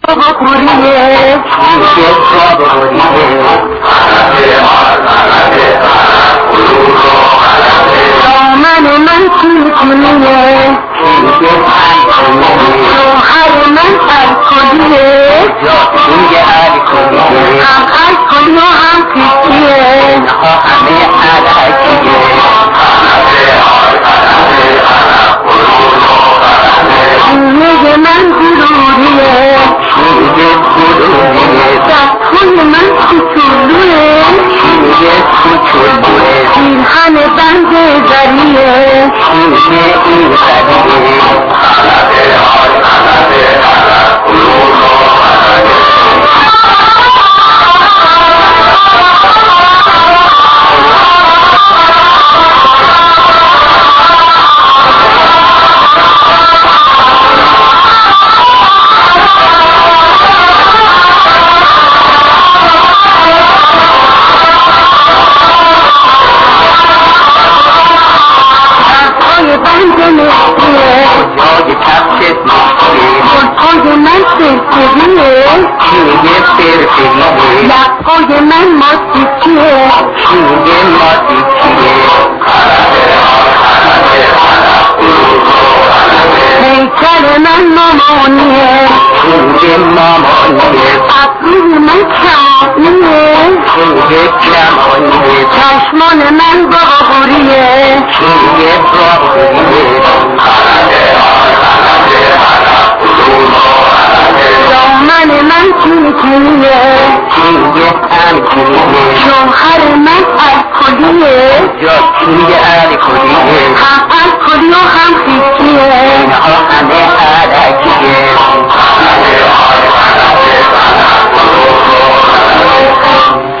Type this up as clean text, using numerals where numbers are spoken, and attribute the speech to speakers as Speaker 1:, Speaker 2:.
Speaker 1: بخوریه
Speaker 2: میگه جا بخوریه
Speaker 1: دامن من کلکلیه
Speaker 2: میگه الکلیه
Speaker 1: شوهر من الکلیه
Speaker 2: جاتون یه الکلیه
Speaker 1: هم الکلی و هم پیچیه
Speaker 2: اینها همه علکیه
Speaker 1: میگه من گروریه
Speaker 2: میگه گروریه
Speaker 1: دستوی من کوچولوه
Speaker 2: میگه کوچولوه
Speaker 1: پیرهن بند زریه
Speaker 2: میگه این زریه
Speaker 1: بند مستیه
Speaker 2: جای کفشت میگه
Speaker 1: گلپای من سرسریه
Speaker 2: میگه فرفریه
Speaker 1: لبهای من ماستیکیه
Speaker 2: میگه ماتیکیه
Speaker 1: هیکل من مامانیه
Speaker 2: میگه مامانیه
Speaker 1: ابروی من کمانیه
Speaker 2: میگه کمانیه
Speaker 1: چشمان من باغوریه
Speaker 2: میگه باغوریه